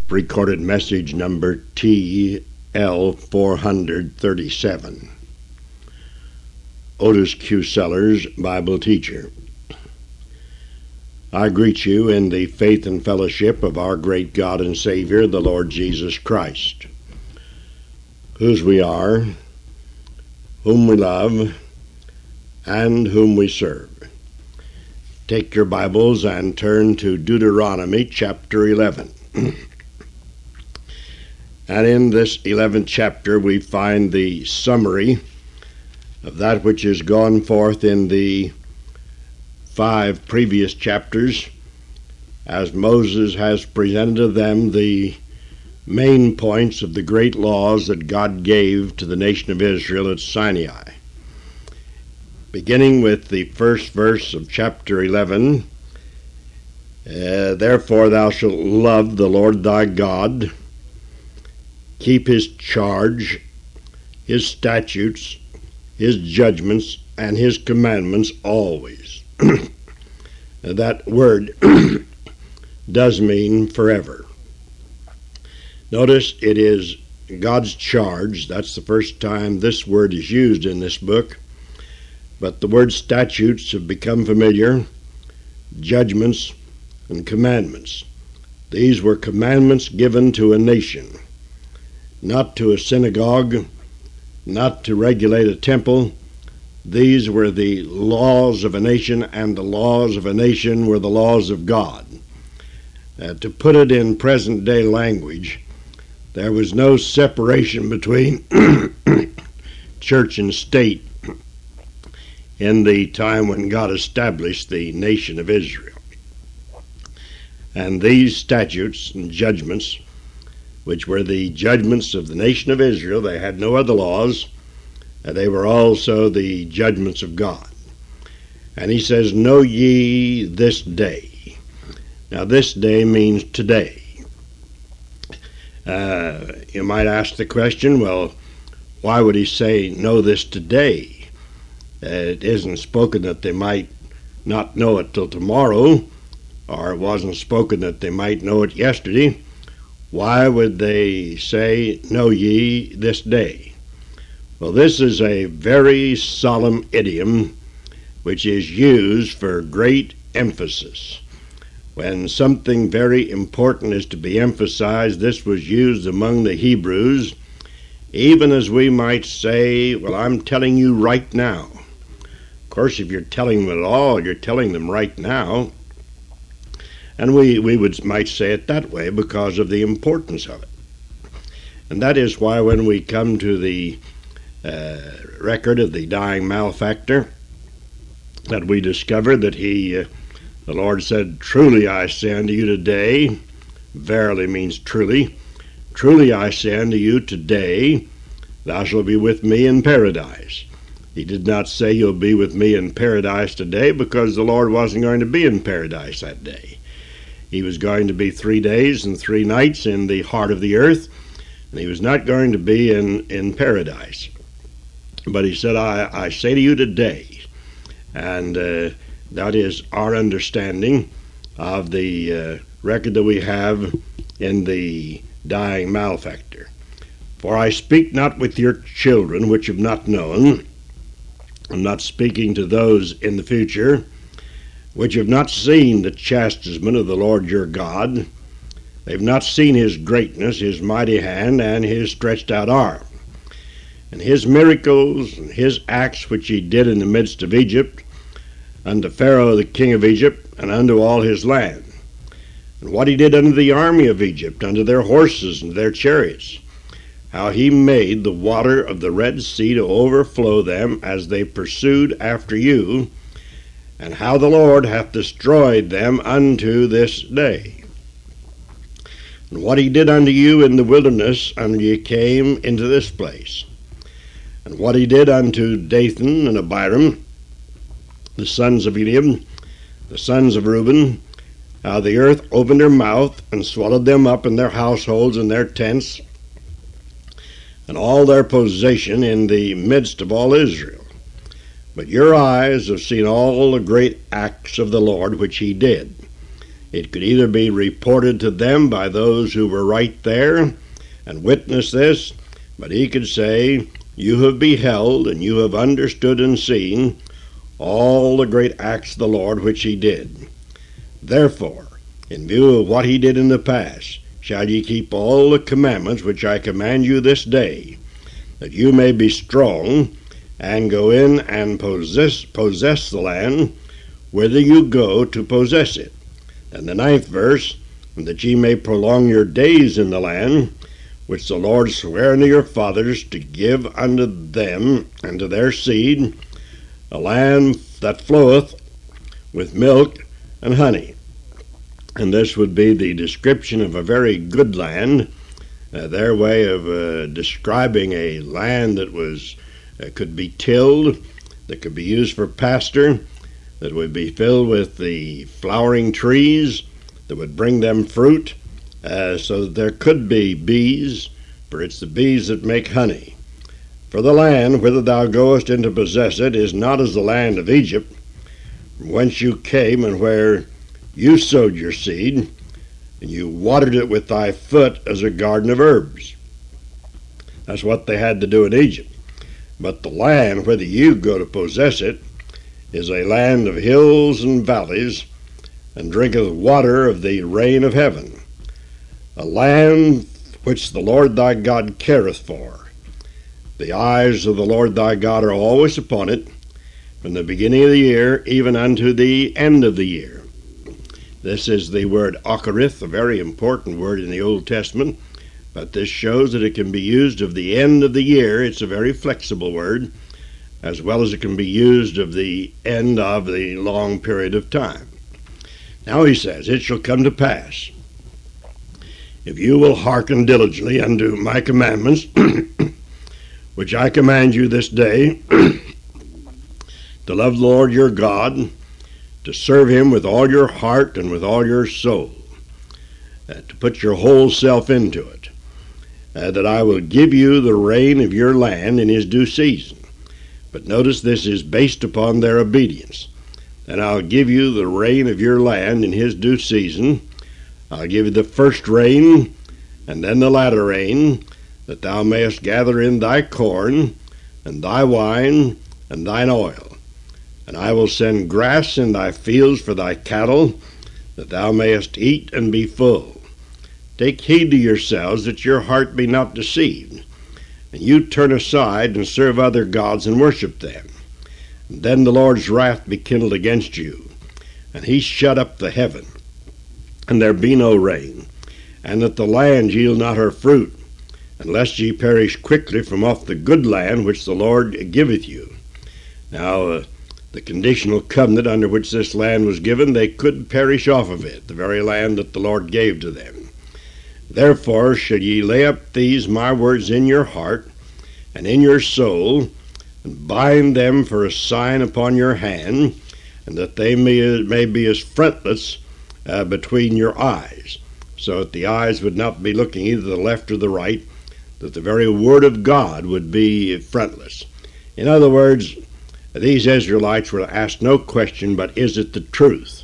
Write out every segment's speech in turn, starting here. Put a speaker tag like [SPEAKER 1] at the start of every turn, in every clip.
[SPEAKER 1] recorded message number TL 437. Otis Q. Sellers, Bible teacher. I greet you in the faith and fellowship of our great God and Savior, the Lord Jesus Christ, whose we are, whom we love, and whom we serve. Take your Bibles and turn to Deuteronomy chapter 11. And in this 11th chapter we find the summary of that which has gone forth in the 5 previous chapters, as Moses has presented to them the main points of the great laws that God gave to the nation of Israel at Sinai. Beginning with the first verse of chapter 11, Therefore thou shalt love the Lord thy God, keep his charge, his statutes, his judgments, and his commandments always. That word does mean forever. Notice it is God's charge. That's the first time this word is used in this book. But the word statutes have become familiar, judgments and commandments. These were commandments given to a nation, not to a synagogue, not to regulate a temple. These were the laws of a nation, and the laws of a nation were the laws of God. To put it in present-day language, there was no separation between church and state in the time when God established the nation of Israel. And these statutes and judgments, which were the judgments of the nation of Israel, they had no other laws, they were also the judgments of God. And he says, Know ye this day. Now this day means today. You might ask the question, well, why would he say, know this today? It isn't spoken that they might not know it till tomorrow, or it wasn't spoken that they might know it yesterday. Why would they say, know ye this day? Well, this is a very solemn idiom which is used for great emphasis. When something very important is to be emphasized, this was used among the Hebrews, even as we might say, well, I'm telling you right now. Of course, if you're telling them at all, you're telling them right now. And we might say it that way because of the importance of it. And that is why when we come to the record of the dying malefactor, that we discover that the Lord said, Truly I say unto you today, verily means truly, truly I say unto you today, thou shalt be with me in paradise. He did not say you'll be with me in paradise today because the Lord wasn't going to be in paradise that day. He was going to be 3 days and 3 nights in the heart of the earth, and he was not going to be in paradise. But he said, I say to you today, and that is our understanding of the record that we have in the dying malefactor. For I speak not with your children which have not known. I'm not speaking to those in the future which have not seen the chastisement of the Lord your God. They've not seen his greatness, his mighty hand, and his stretched out arm, and his miracles and his acts which he did in the midst of Egypt, unto Pharaoh the king of Egypt, and unto all his land, and what he did unto the army of Egypt, unto their horses and their chariots, how he made the water of the Red Sea to overflow them as they pursued after you, and how the Lord hath destroyed them unto this day. And what he did unto you in the wilderness, until ye came into this place, and what he did unto Dathan and Abiram, the sons of Eliab, the sons of Reuben, how the earth opened her mouth and swallowed them up in their households and their tents, and all their possession in the midst of all Israel. But your eyes have seen all the great acts of the Lord which he did. It could either be reported to them by those who were right there and witnessed this, but he could say, you have beheld and you have understood and seen all the great acts of the Lord which he did. Therefore, in view of what he did in the past, shall ye keep all the commandments which I command you this day, that you may be strong, and go in and possess the land, whither you go to possess it. And the 9th verse, and that ye may prolong your days in the land, which the Lord sware unto your fathers to give unto them and to their seed, a land that floweth with milk and honey. And this would be the description of a very good land, their way of describing a land that was could be tilled, that could be used for pasture, that would be filled with the flowering trees that would bring them fruit, so that there could be bees, for it's the bees that make honey. For the land whither thou goest in to possess it is not as the land of Egypt, from whence you came, and where you sowed your seed, and you watered it with thy foot as a garden of herbs. That's what they had to do in Egypt. But the land whither you go to possess it is a land of hills and valleys, and drinketh water of the rain of heaven, a land which the Lord thy God careth for. The eyes of the Lord thy God are always upon it, from the beginning of the year even unto the end of the year. This is the word Ocharith, a very important word in the Old Testament, but this shows that it can be used of the end of the year. It's a very flexible word, as well as it can be used of the end of the long period of time. Now he says, it shall come to pass, if you will hearken diligently unto my commandments, which I command you this day, to love the Lord your God, to serve him with all your heart and with all your soul, to put your whole self into it, that I will give you the rain of your land in his due season. But notice this is based upon their obedience. And I'll give you the rain of your land in his due season. I'll give you the first rain, and then the latter rain, that thou mayest gather in thy corn, and thy wine, and thine oil. And I will send grass in thy fields for thy cattle, that thou mayest eat and be full. Take heed to yourselves that your heart be not deceived, and you turn aside and serve other gods and worship them. And then the Lord's wrath be kindled against you, and he shut up the heaven, and there be no rain, and that the land yield not her fruit, unless ye perish quickly from off the good land which the Lord giveth you. Now, the conditional covenant under which this land was given, they could perish off of it, the very land that the Lord gave to them. Therefore shall ye lay up these my words in your heart and in your soul, and bind them for a sign upon your hand, and that they may be as frontlets between your eyes, so that the eyes would not be looking either to the left or the right, that the very word of God would be frontless. In other words, these Israelites were asked no question, but is it the truth?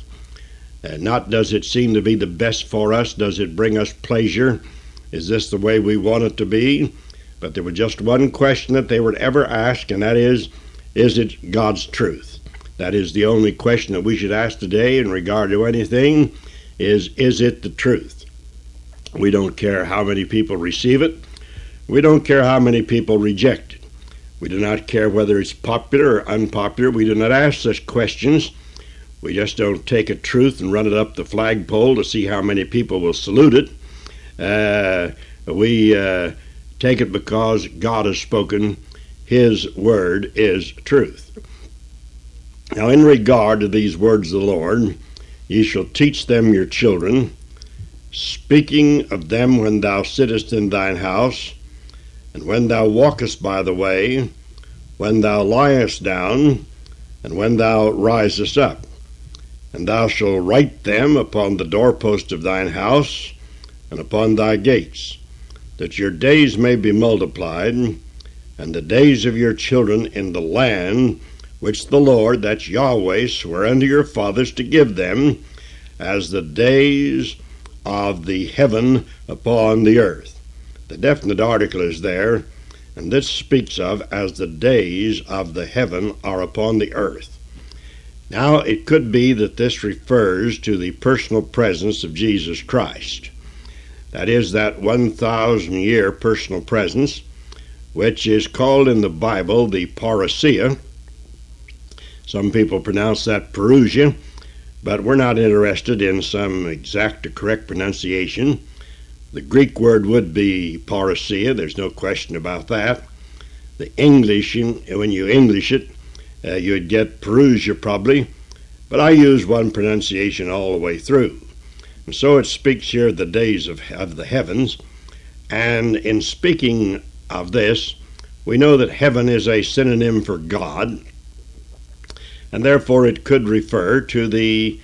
[SPEAKER 1] Not does it seem to be the best for us, does it bring us pleasure, is this the way we want it to be? But there was just one question that they were ever asked, and that is it God's truth? That is the only question that we should ask today in regard to anything, is it the truth? We don't care how many people receive it. We don't care how many people reject it. We do not care whether it's popular or unpopular. We do not ask such questions. We just don't take a truth and run it up the flagpole to see how many people will salute it. We take it because God has spoken. His word is truth. Now, in regard to these words of the Lord, ye shall teach them your children, speaking of them when thou sittest in thine house, and when thou walkest by the way, when thou liest down, and when thou risest up. And thou shalt write them upon the doorpost of thine house, and upon thy gates, that your days may be multiplied, and the days of your children in the land which the Lord, that's Yahweh, sware unto your fathers to give them, as the days of the heaven upon the earth. The definite article is there, and this speaks of as the days of the heaven are upon the earth. Now, it could be that this refers to the personal presence of Jesus Christ. That is, that 1,000-year personal presence, which is called in the Bible the parousia. Some people pronounce that parousia, but we're not interested in some exact or correct pronunciation. The Greek word would be parousia, there's no question about that. The English, when you English it, you'd get parousia probably, but I use one pronunciation all the way through. And so it speaks here of the days of the heavens, and in speaking of this, we know that heaven is a synonym for God, and therefore it could refer to the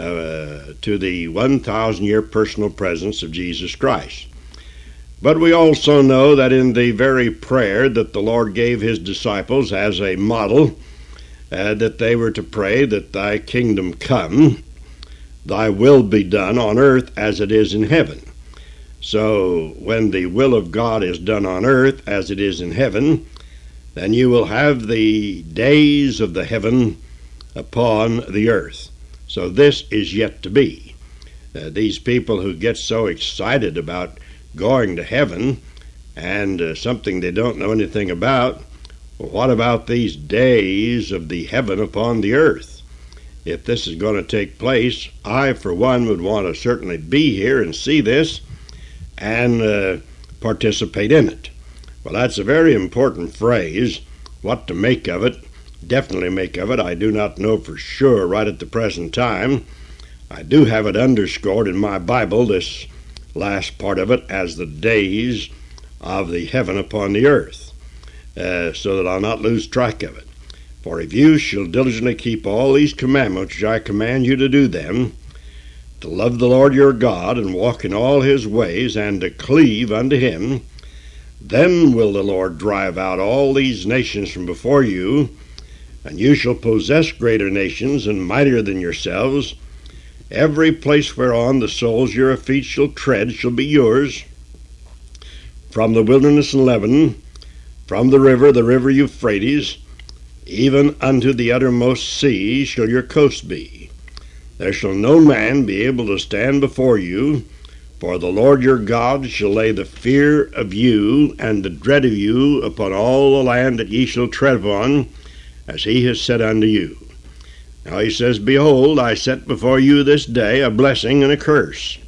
[SPEAKER 1] 1,000-year personal presence of Jesus Christ. But we also know that in the very prayer that the Lord gave his disciples as a model, that they were to pray that thy kingdom come, thy will be done on earth as it is in heaven. So when the will of God is done on earth as it is in heaven, then you will have the days of the heaven upon the earth. So this is yet to be. These people who get so excited about going to heaven and something they don't know anything about, well, what about these days of the heaven upon the earth? If this is going to take place, I, for one, would want to certainly be here and see this and participate in it. Well, that's a very important phrase. What to make of it, definitely make of it, I do not know for sure right at the present time. I do have it underscored in my Bible, this last part of it, as the days of the heaven upon the earth, so that I'll not lose track of it. For if you shall diligently keep all these commandments which I command you to do them, to love the Lord your God, and walk in all his ways, and to cleave unto him, then will the Lord drive out all these nations from before you, and you shall possess greater nations and mightier than yourselves. Every place whereon the soles of your feet shall tread shall be yours. From the wilderness and Lebanon, from the river Euphrates, even unto the uttermost sea shall your coast be. There shall no man be able to stand before you, for the Lord your God shall lay the fear of you and the dread of you upon all the land that ye shall tread upon, as he has said unto you. Now he says, Behold, I set before you this day a blessing and a curse.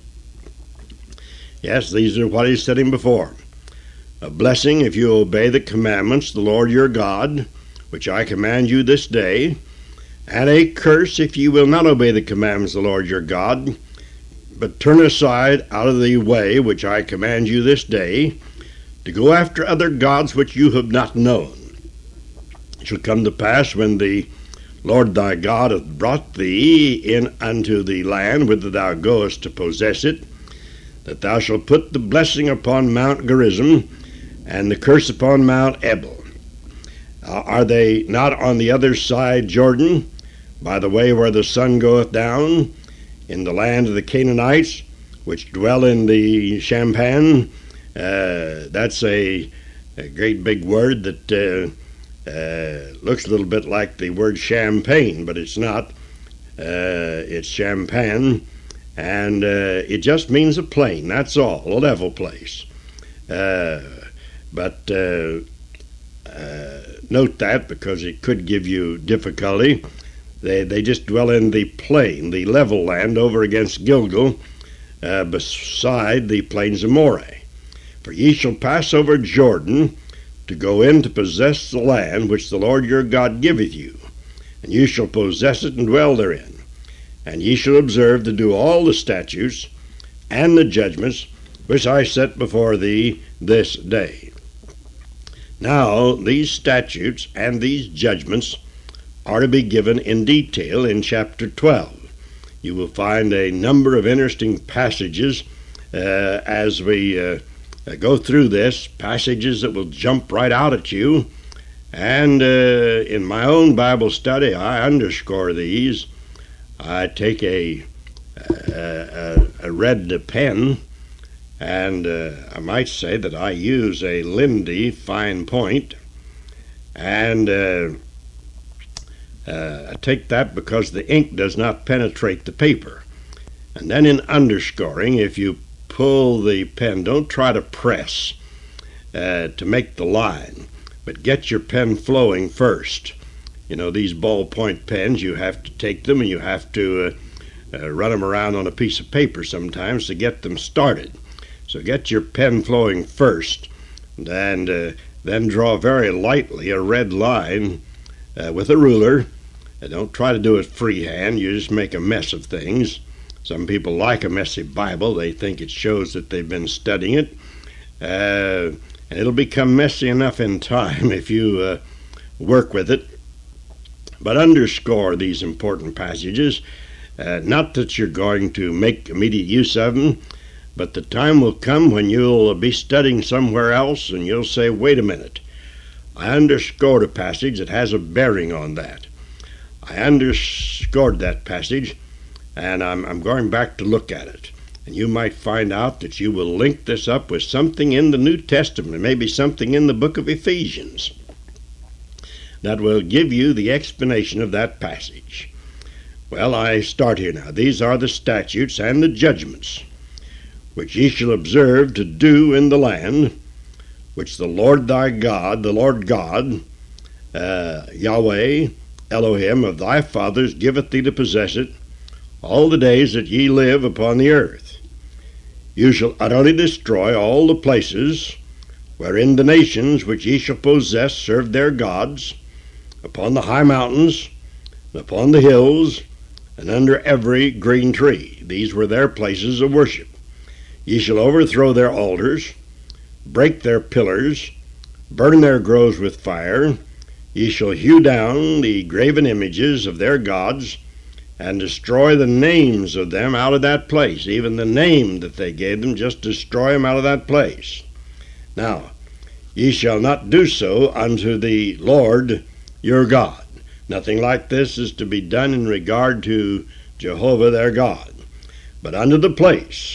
[SPEAKER 1] Yes, these are what he's setting before. A blessing if you obey the commandments of the Lord your God, which I command you this day, and a curse if you will not obey the commandments of the Lord your God, but turn aside out of the way which I command you this day, to go after other gods which you have not known. It shall come to pass when the Lord thy God hath brought thee in unto the land whither thou goest to possess it, that thou shalt put the blessing upon Mount Gerizim, and the curse upon Mount Ebal. Are they not on the other side Jordan, by the way where the sun goeth down, in the land of the Canaanites, which dwell in the Champagne? That's a great big word that looks a little bit like the word champagne, but it's not. It's Champagne, and it just means a plain, that's all, a level place. But note that, because it could give you difficulty. They just dwell in the plain, the level land over against Gilgal, beside the plains of Moreh. For ye shall pass over Jordan to go in to possess the land which the Lord your God giveth you, and you shall possess it and dwell therein. And ye shall observe to do all the statutes and the judgments which I set before thee this day. Now these statutes and these judgments are to be given in detail in chapter 12. You will find a number of interesting passages as we go through this, passages that will jump right out at you. And in my own Bible study, I underscore these. I take a a red pen, and I might say that I use a Lindy fine point, and I take that because the ink does not penetrate the paper. And then in underscoring, if you pull the pen, don't try to press to make the line, but get your pen flowing first. You know, these ballpoint pens, you have to take them and you have to run them around on a piece of paper sometimes to get them started. So get your pen flowing first, and then draw very lightly a red line with a ruler. Don't try to do it freehand. You just make a mess of things. Some people like a messy Bible. They think it shows that they've been studying it. And it'll become messy enough in time if you work with it. But underscore these important passages. Not that you're going to make immediate use of them, but the time will come when you'll be studying somewhere else and you'll say, wait a minute, I underscored a passage that has a bearing on that. I underscored that passage, and I'm going back to look at it. And you might find out that you will link this up with something in the New Testament, maybe something in the book of Ephesians, that will give you the explanation of that passage. Well, I start here now. These are the statutes and the judgments which ye shall observe to do in the land, which the Lord thy God, the Lord God, Yahweh, Elohim of thy fathers, giveth thee to possess it, all the days that ye live upon the earth. You shall utterly destroy all the places wherein the nations which ye shall possess serve their gods, upon the high mountains, and upon the hills, and under every green tree. These were their places of worship. Ye shall overthrow their altars, break their pillars, burn their groves with fire. Ye shall hew down the graven images of their gods, and destroy the names of them out of that place. Even the name that they gave them, just destroy them out of that place. Now, ye shall not do so unto the Lord your God. Nothing like this is to be done in regard to Jehovah their God, but unto the place.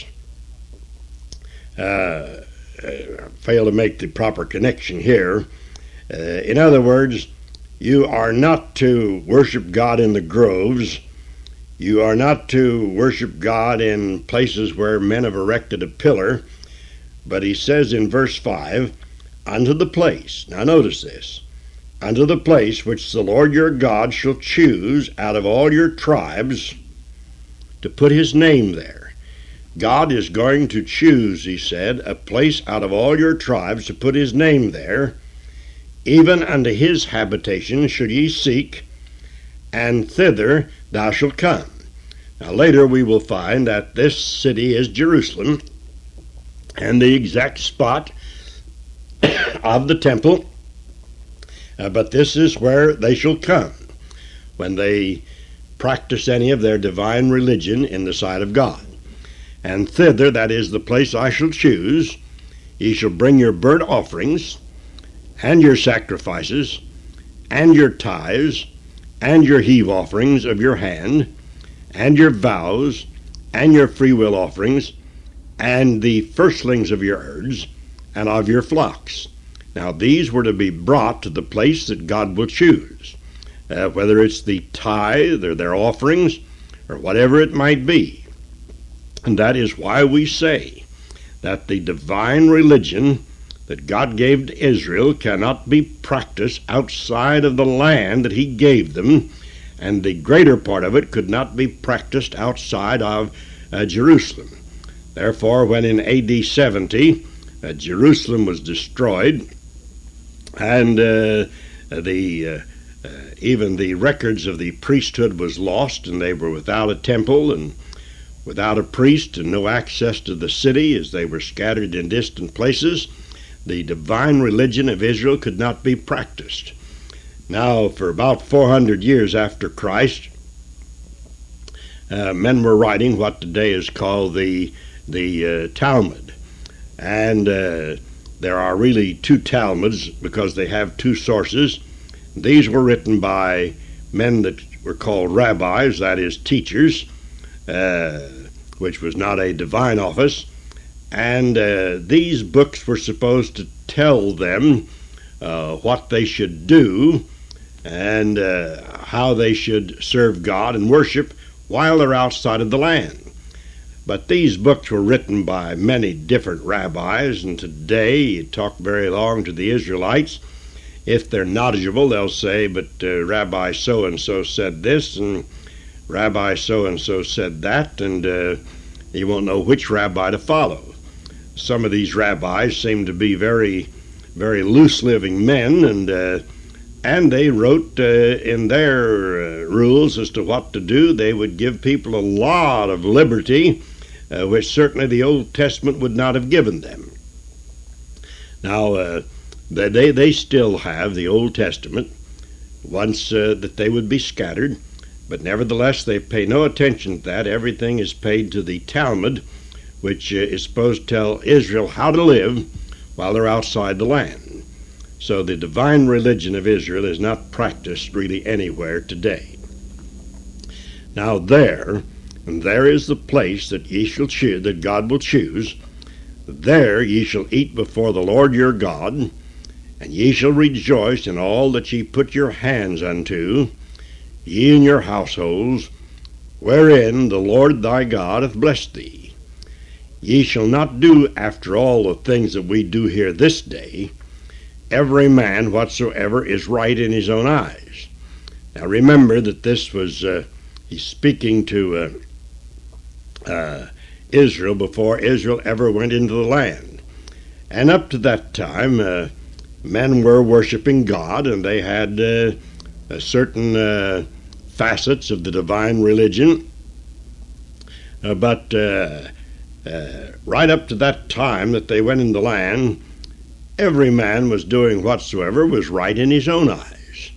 [SPEAKER 1] Fail to make the proper connection here. In other words, you are not to worship God in the groves. You are not to worship God in places where men have erected a pillar. But he says in verse 5, unto the place. Now notice this. Unto the place which the Lord your God shall choose out of all your tribes to put his name there. God is going to choose, he said, a place out of all your tribes to put his name there. Even unto his habitation should ye seek, and thither thou shalt come. Now later we will find that this city is Jerusalem, and the exact spot of the temple, but this is where they shall come when they practice any of their divine religion in the sight of God. And thither, that is the place I shall choose, ye shall bring your burnt offerings, and your sacrifices, and your tithes, and your heave offerings of your hand, and your vows, and your freewill offerings, and the firstlings of your herds, and of your flocks. Now these were to be brought to the place that God will choose, whether it's the tithe, or their offerings, or whatever it might be. And that is why we say that the divine religion that God gave to Israel cannot be practiced outside of the land that he gave them, and the greater part of it could not be practiced outside of Jerusalem. Therefore, when in AD 70 Jerusalem was destroyed, and even the records of the priesthood was lost, and they were without a temple and without a priest and no access to the city, as they were scattered in distant places, the divine religion of Israel could not be practiced. Now, for about 400 years after Christ, men were writing what today is called the Talmud. And there are really two Talmuds because they have two sources. These were written by men that were called rabbis, that is, teachers. which was not a divine office, and these books were supposed to tell them what they should do and how they should serve God and worship while they're outside of the land. But these books were written by many different rabbis, and today you talk very long to the Israelites. If they're knowledgeable, they'll say, but Rabbi so-and-so said this, and Rabbi so-and-so said that, and you won't know which rabbi to follow. Some of these rabbis seem to be very, very loose-living men, and they wrote in their rules as to what to do. They would give people a lot of liberty, which certainly the Old Testament would not have given them. Now, they still have the Old Testament, once that they would be scattered, but nevertheless they pay no attention to that. Everything is paid to the Talmud, which is supposed to tell Israel how to live while they're outside the land. So the divine religion of Israel is not practiced really anywhere today. Now there is the place that ye shall choose, that God will choose. There ye shall eat before the Lord your God, and ye shall rejoice in all that ye put your hands unto, ye and your households, wherein the Lord thy God hath blessed thee. Ye shall not do after all the things that we do here this day, every man whatsoever is right in his own eyes. Now remember that this was, he's speaking to Israel before Israel ever went into the land. And up to that time, men were worshiping God, and they had certain facets of the divine religion. But right up to that time that they went in the land, every man was doing whatsoever was right in his own eyes.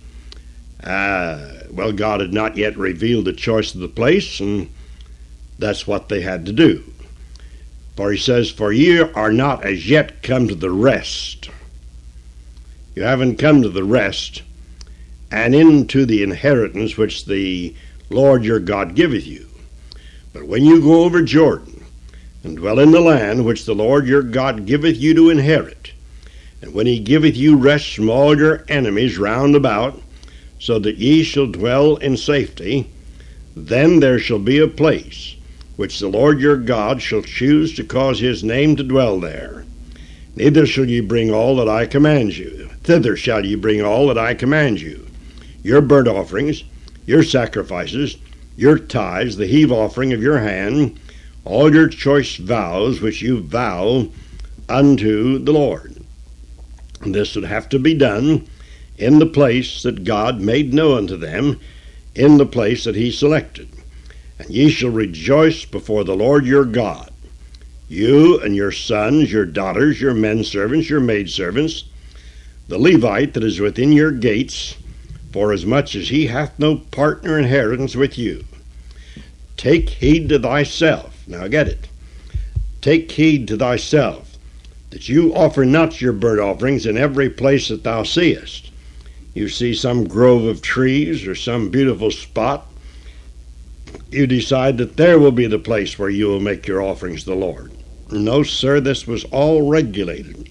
[SPEAKER 1] Well, God had not yet revealed the choice of the place, and that's what they had to do. For he says, for ye are not as yet come to the rest. You haven't come to the rest, and into the inheritance which the Lord your God giveth you. But when you go over Jordan, and dwell in the land which the Lord your God giveth you to inherit, and when he giveth you rest from all your enemies round about, so that ye shall dwell in safety, then there shall be a place which the Lord your God shall choose to cause his name to dwell there. Neither shall ye bring all that I command you. Thither shall ye bring all that I command you, your burnt offerings, your sacrifices, your tithes, the heave offering of your hand, all your choice vows which you vow unto the Lord. And this would have to be done in the place that God made known unto them, in the place that he selected. And ye shall rejoice before the Lord your God, you and your sons, your daughters, your menservants, your maidservants, the Levite that is within your gates, forasmuch as he hath no part nor inheritance with you. Take heed to thyself. Now get it. Take heed to thyself, that you offer not your burnt offerings in every place that thou seest. You see some grove of trees or some beautiful spot, you decide that there will be the place where you will make your offerings to the Lord. No, sir, this was all regulated.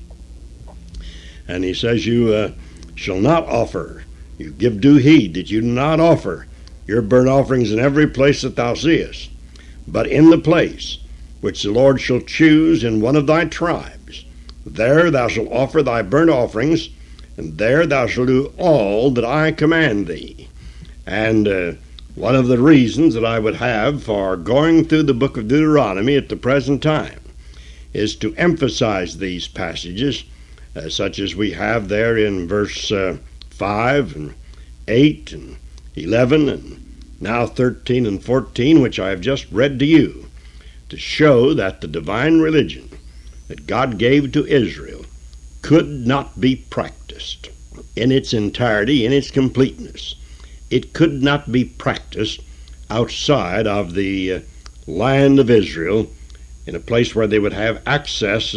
[SPEAKER 1] And he says you shall not offer. You give due heed that you do not offer your burnt offerings in every place that thou seest, but in the place which the Lord shall choose in one of thy tribes. There thou shalt offer thy burnt offerings, and there thou shalt do all that I command thee. And one of the reasons that I would have for going through the book of Deuteronomy at the present time is to emphasize these passages, such as we have there in verse 5 and 8 and 11 and now 13 and 14, which I have just read to you, to show that the divine religion that God gave to Israel could not be practiced in its entirety, in its completeness. It could not be practiced outside of the land of Israel in a place where they would have access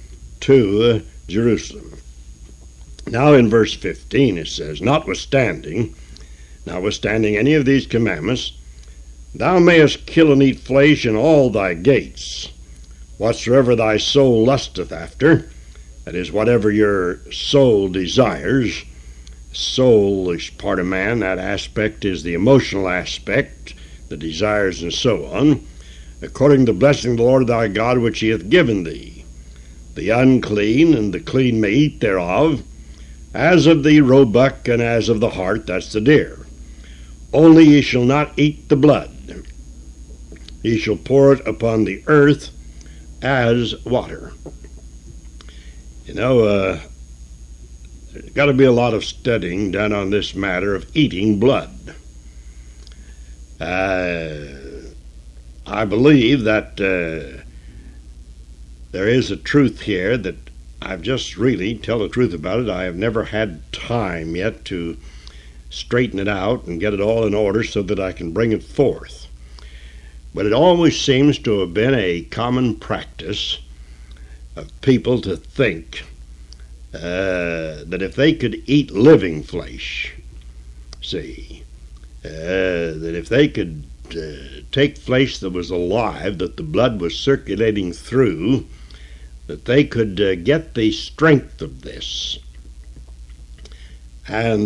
[SPEAKER 1] to Jerusalem. Now in verse 15 it says, notwithstanding any of these commandments, Thou mayest kill and eat flesh in all thy gates, whatsoever thy soul lusteth after, that is, whatever your soul desires. Soul is part of man. That aspect is the emotional aspect, the desires and so on, according to the blessing of the Lord thy God which he hath given thee. The unclean and the clean may eat thereof, as of the roebuck and as of the hart, that's the deer. Only ye shall not eat the blood. Ye shall pour it upon the earth as water. You know, there's got to be a lot of studying done on this matter of eating blood. I believe that there is a truth here that I've just really, tell the truth about it, I have never had time yet to straighten it out and get it all in order so that I can bring it forth. But it always seems to have been a common practice of people to think that if they could eat living flesh, that if they could take flesh that was alive, that the blood was circulating through, that they could get the strength of this. And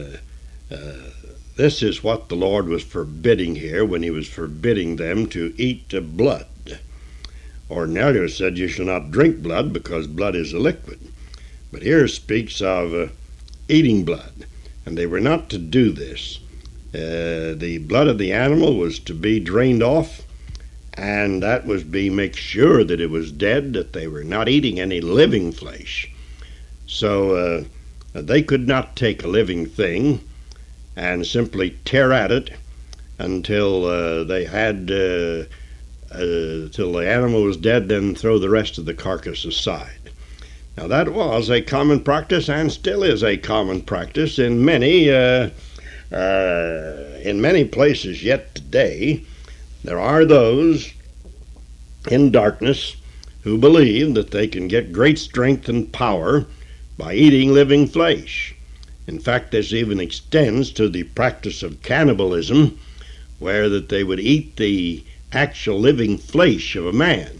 [SPEAKER 1] this is what the Lord was forbidding here when he was forbidding them to eat blood. Ordinarily it said you shall not drink blood because blood is a liquid. But here it speaks of eating blood. And they were not to do this. The blood of the animal was to be drained off, and that was to make sure that it was dead, that they were not eating any living flesh. So they could not take a living thing and simply tear at it until they had till the animal was dead, then throw the rest of the carcass aside. Now that was a common practice and still is a common practice in many places yet today. There are those in darkness who believe that they can get great strength and power by eating living flesh. In fact, this even extends to the practice of cannibalism, where that they would eat the actual living flesh of a man.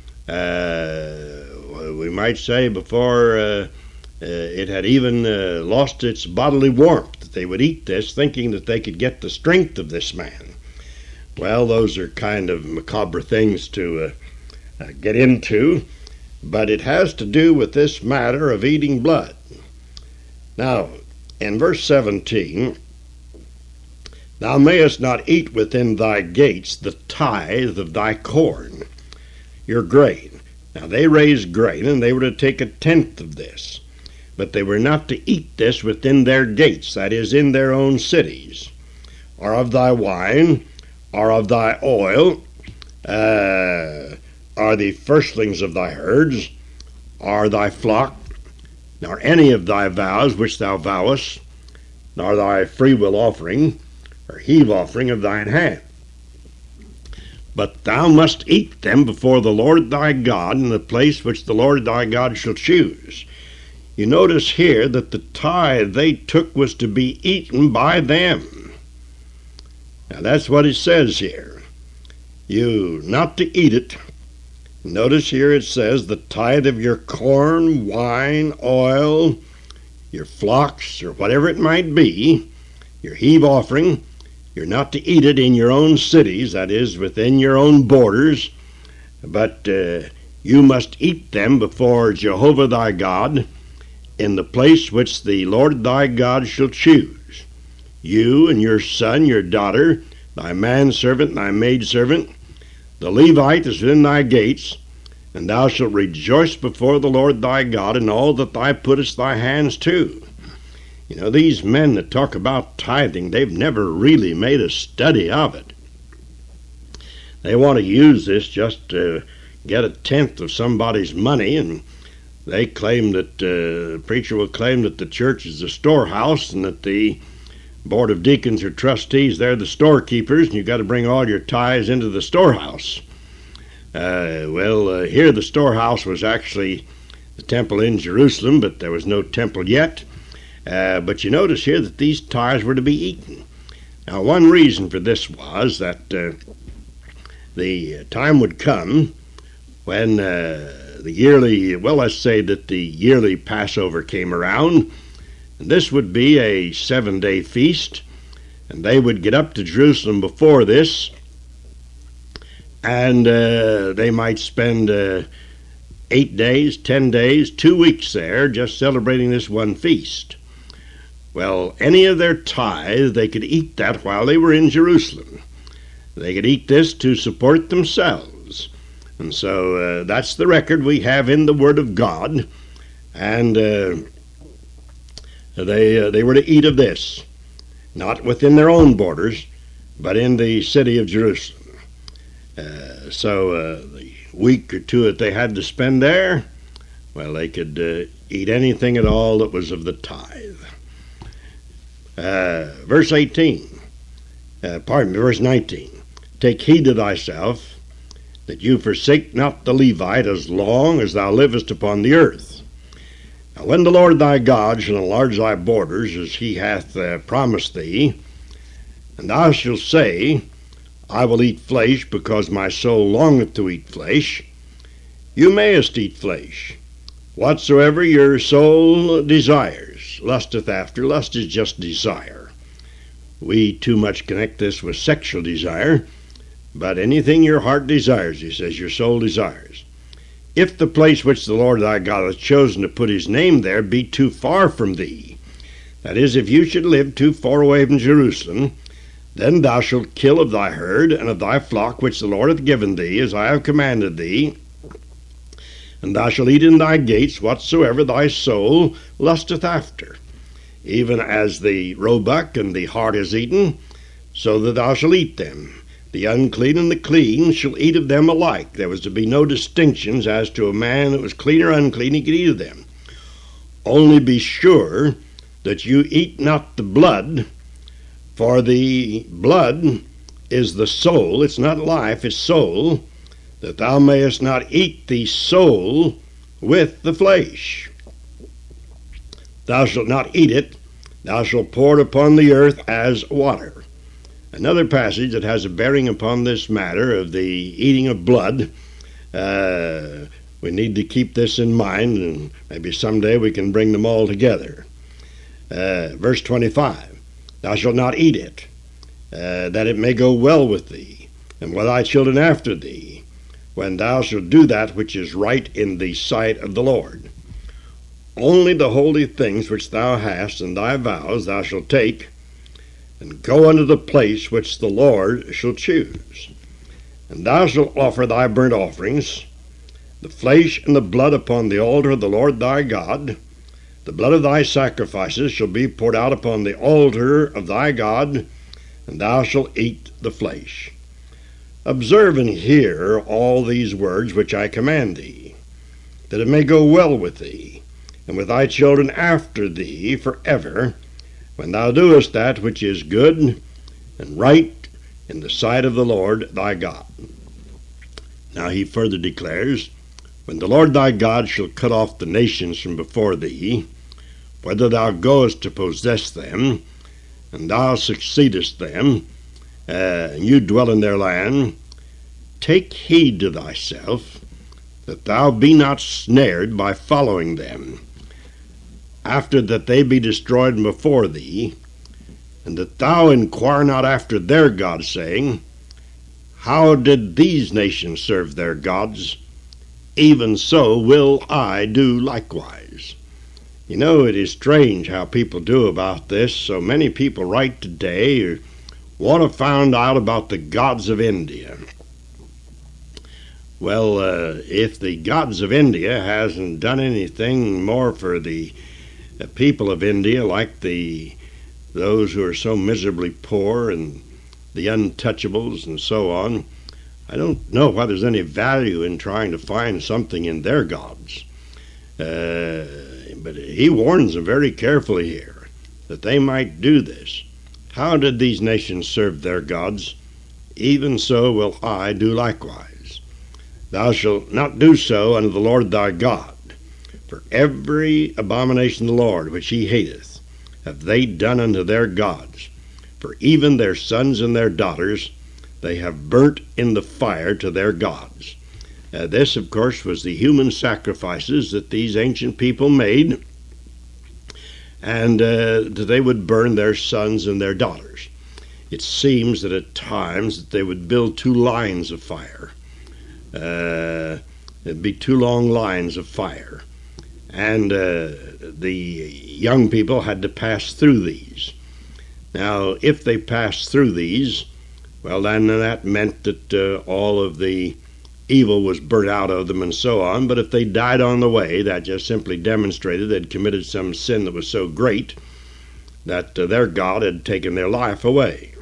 [SPEAKER 1] We might say before it had even lost its bodily warmth, that they would eat this thinking that they could get the strength of this man. Well, those are kind of macabre things to get into, but it has to do with this matter of eating blood. Now, in verse 17, thou mayest not eat within thy gates the tithe of thy corn, your grain. Now they raised grain, and they were to take a tenth of this, but they were not to eat this within their gates, that is, in their own cities, or of thy wine, or of thy oil, or the firstlings of thy herds, or thy flock, nor any of thy vows which thou vowest, nor thy freewill offering, or heave offering of thine hand. But thou must eat them before the Lord thy God in the place which the Lord thy God shall choose. You notice here that the tithe they took was to be eaten by them. Now that's what it says here. You not to eat it. Notice here it says the tithe of your corn, wine, oil, your flocks, or whatever it might be, your heave offering. You're not to eat it in your own cities, that is, within your own borders, but you must eat them before Jehovah thy God in the place which the Lord thy God shall choose. You and your son, your daughter, thy manservant, thy maidservant, the Levite is within thy gates, and thou shalt rejoice before the Lord thy God in all that thou puttest thy hands to. You know, these men that talk about tithing, they've never really made a study of it. They want to use this just to get a tenth of somebody's money, and they claim that, the preacher will claim that the church is the storehouse and that the board of deacons or trustees, they're the storekeepers, and you've got to bring all your tithes into the storehouse. Here the storehouse was actually the temple in Jerusalem, but there was no temple yet. But you notice here that these tithes were to be eaten. Now, one reason for this was that the time would come when the yearly Passover came around, and this would be a 7-day feast, and they would get up to Jerusalem before this, and they might spend 8 days, 10 days, 2 weeks there just celebrating this one feast. Well, any of their tithe, they could eat that while they were in Jerusalem. They could eat this to support themselves. And so that's the record we have in the Word of God. And they were to eat of this, not within their own borders, but in the city of Jerusalem. So the week or two that they had to spend there, well, they could eat anything at all that was of the tithe. Verse 19. Take heed to thyself, that you forsake not the Levite as long as thou livest upon the earth. Now when the Lord thy God shall enlarge thy borders, as he hath promised thee, and thou shalt say, I will eat flesh, because my soul longeth to eat flesh, you mayest eat flesh. Whatsoever your soul desires, lusteth after. Lust is just desire. We too much connect this with sexual desire, but anything your heart desires, he says, your soul desires. If the place which the Lord thy God hath chosen to put his name there be too far from thee, that is, if you should live too far away from Jerusalem, then thou shalt kill of thy herd and of thy flock which the Lord hath given thee, as I have commanded thee, and thou shalt eat in thy gates whatsoever thy soul lusteth after, even as the roebuck and the hart is eaten, so that thou shalt eat them. The unclean and the clean shall eat of them alike. There was to be no distinctions as to a man that was clean or unclean, he could eat of them. Only be sure that you eat not the blood, for the blood is the soul. It's not life, it's soul, that thou mayest not eat the soul with the flesh. Thou shalt not eat it, thou shalt pour it upon the earth as water. Another passage that has a bearing upon this matter of the eating of blood. We need to keep this in mind, and maybe someday we can bring them all together. Verse 25, thou shalt not eat it, that it may go well with thee, and with thy children after thee, when thou shalt do that which is right in the sight of the Lord. Only the holy things which thou hast and thy vows thou shalt take, and go unto the place which the Lord shall choose. And thou shalt offer thy burnt offerings, the flesh and the blood upon the altar of the Lord thy God. The blood of thy sacrifices shall be poured out upon the altar of thy God, and thou shalt eat the flesh. Observe and hear all these words which I command thee, that it may go well with thee, and with thy children after thee forever, when thou doest that which is good and right in the sight of the Lord thy God. Now he further declares, when the Lord thy God shall cut off the nations from before thee, whether thou goest to possess them, and thou succeedest them, and you dwell in their land, take heed to thyself, that thou be not snared by following them, after that they be destroyed before thee, and that thou inquire not after their gods, saying, how did these nations serve their gods? Even so will I do likewise. You know, it is strange how people do about this. So many people write today or want to find out about the gods of India. Well, if the gods of India hasn't done anything more for the people of India, like those who are so miserably poor and the untouchables and so on, I don't know why there's any value in trying to find something in their gods. But he warns them very carefully here that they might do this. How did these nations serve their gods? Even so will I do likewise. Thou shalt not do so unto the Lord thy God. For every abomination of the Lord which he hateth have they done unto their gods. for even their sons and their daughters they have burnt in the fire to their gods. This, of course, was the human sacrifices that these ancient people made, and that they would burn their sons and their daughters. It seems that at times that they would build two lines of fire. It'd be two long lines of fire, and the young people had to pass through these. Now, if they passed through these, well, then that meant that all of the evil was burnt out of them and so on. But if they died on the way, that just simply demonstrated they'd committed some sin that was so great that their God had taken their life away.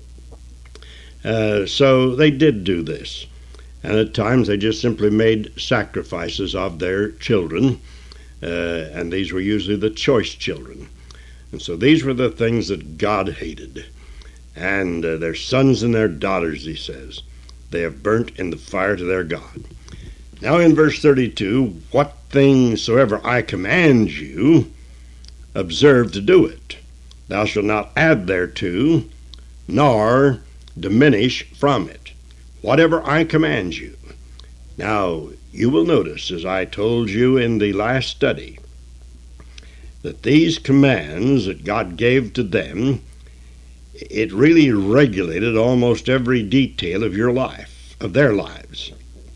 [SPEAKER 1] So they did do this. And at times they just simply made sacrifices of their children, and these were usually the choice children. And so these were the things that God hated. And their sons and their daughters, he says, they have burnt in the fire to their God. Now in verse 32, what things soever I command you, observe to do it. Thou shalt not add thereto, nor diminish from it. Whatever I command you. Now, you will notice, as I told you in the last study, that these commands that God gave to them, it really regulated almost every detail of your life, of their lives.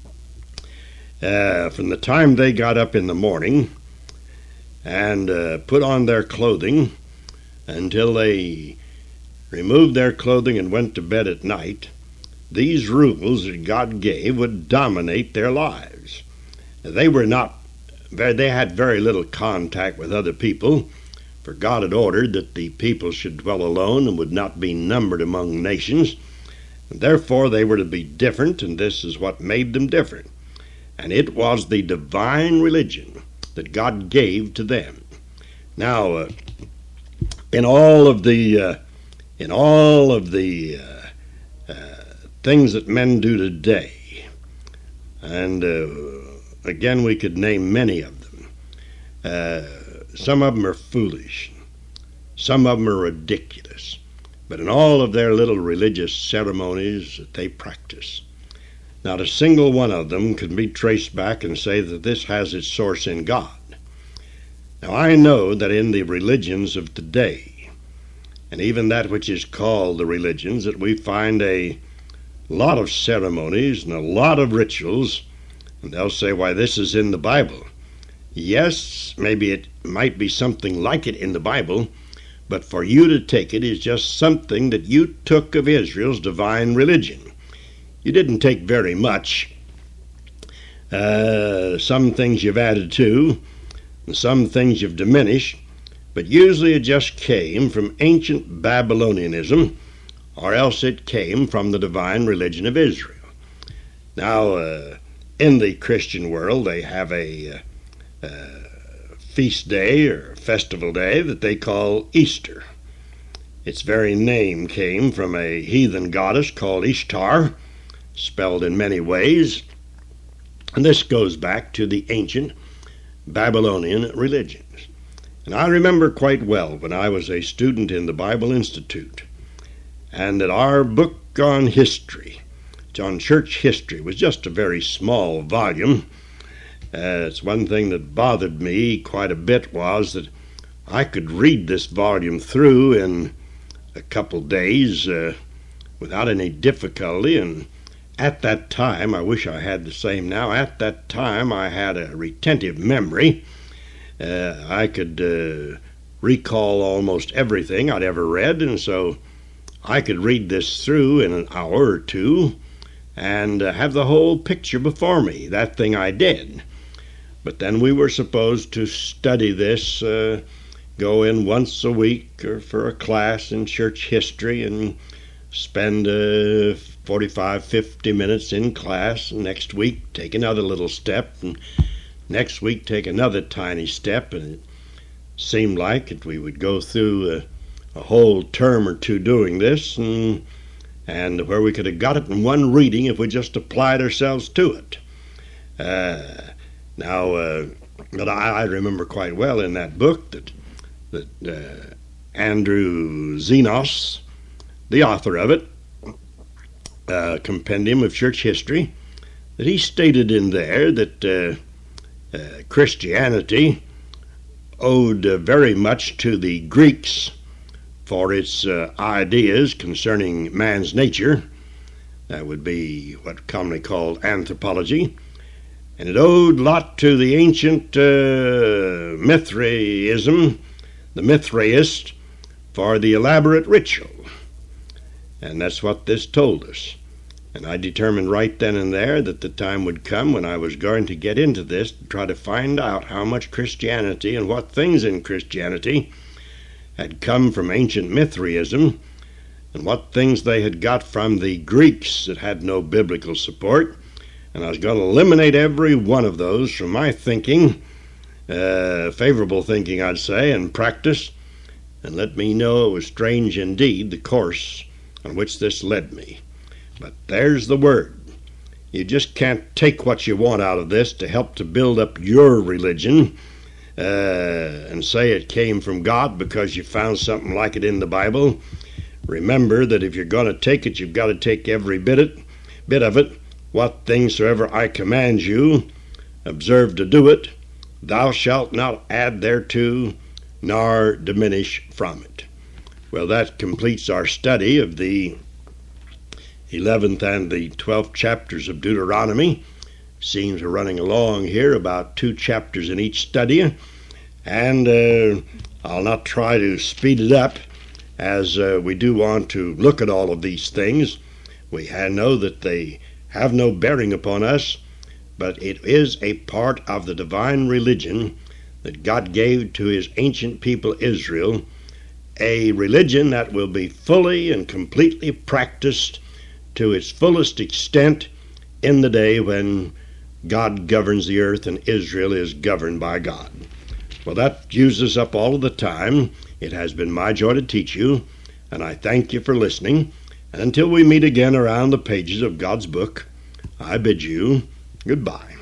[SPEAKER 1] From the time they got up in the morning and put on their clothing until they removed their clothing and went to bed at night, these rules that God gave would dominate their lives. They had very little contact with other people, for God had ordered that the people should dwell alone and would not be numbered among nations. And therefore they were to be different, and this is what made them different. And it was the divine religion that God gave to them. Now, in all of the things that men do today, and again we could name many of them. Some of them are foolish, some of them are ridiculous, but in all of their little religious ceremonies that they practice, not a single one of them can be traced back and say that this has its source in God. Now I know that in the religions of today, and even that which is called the religions, that we find a lot of ceremonies and a lot of rituals, and they'll say, why, this is in the Bible. Yes, maybe it might be something like it in the Bible, but for you to take it is just something that you took of Israel's divine religion. You didn't take very much. Some things you've added to, and some things you've diminished, but usually it just came from ancient Babylonianism, or else it came from the divine religion of Israel. Now, in the Christian world, they have a feast day or festival day that they call Easter. Its very name came from a heathen goddess called Ishtar, spelled in many ways, and this goes back to the ancient Babylonian religions. And I remember quite well when I was a student in the Bible Institute, and that our book on history, on church history, was just a very small volume. It's one thing that bothered me quite a bit was that I could read this volume through in a couple days without any difficulty, and at that time, I wish I had the same now, at that time I had a retentive memory. I could recall almost everything I'd ever read, and so I could read this through in an hour or two and have the whole picture before me. That thing I did. But then we were supposed to study this, go in once a week or for a class in church history and spend 45, 50 minutes in class. And next week take another little step, and next week take another tiny step. And it seemed like that we would go through a whole term or two doing this, and where we could have got it in one reading if we just applied ourselves to it. But I remember quite well in that book that Andrew Zenos the author of it, Compendium of Church History, that he stated in there that Christianity owed very much to the Greeks for its ideas concerning man's nature. That would be what commonly called anthropology. And it owed a lot to the ancient Mithraism, the Mithraists, for the elaborate ritual. And that's what this told us. And I determined right then and there that the time would come when I was going to get into this to try to find out how much Christianity and what things in Christianity had come from ancient Mithraism and what things they had got from the Greeks that had no biblical support. And I was going to eliminate every one of those from my thinking, favorable thinking I'd say, and practice, and let me know it was strange indeed the course on which this led me. But there's the word. You just can't take what you want out of this to help to build up your religion and say it came from God because you found something like it in the Bible. Remember that if you're going to take it, you've got to take every bit of it. What things soever I command you, observe to do it. Thou shalt not add thereto, nor diminish from it. Well, that completes our study of the 11th and the 12th chapters of Deuteronomy. Seems we're running along here, about 2 chapters in each study. And I'll not try to speed it up, as we do want to look at all of these things. We know that they have no bearing upon us, but it is a part of the divine religion that God gave to his ancient people Israel, a religion that will be fully and completely practiced to its fullest extent in the day when God governs the earth and Israel is governed by God. Well, that uses up all of the time. It has been my joy to teach you, and I thank you for listening. And until we meet again around the pages of God's book, I bid you goodbye.